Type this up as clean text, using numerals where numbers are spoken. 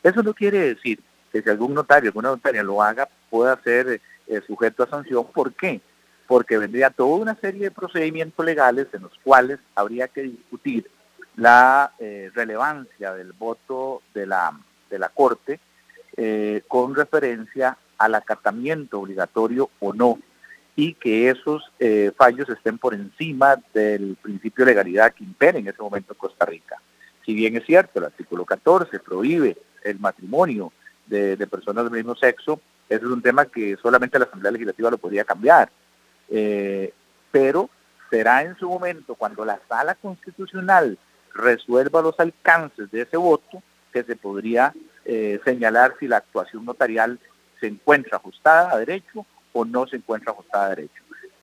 Eso no quiere decir que si algún notario, alguna notaria lo haga, pueda ser sujeto a sanción. ¿Por qué? Porque vendría toda una serie de procedimientos legales en los cuales habría que discutir la relevancia del voto de la Corte con referencia al acatamiento obligatorio o no, y que esos fallos estén por encima del principio de legalidad que impera en ese momento en Costa Rica. Si bien es cierto, el artículo 14 prohíbe el matrimonio de personas del mismo sexo, eso es un tema que solamente la Asamblea Legislativa lo podría cambiar. Pero será en su momento, cuando la Sala Constitucional resuelva los alcances de ese voto, que se podría señalar si la actuación notarial se encuentra ajustada a derecho o no se encuentra ajustada a derecho.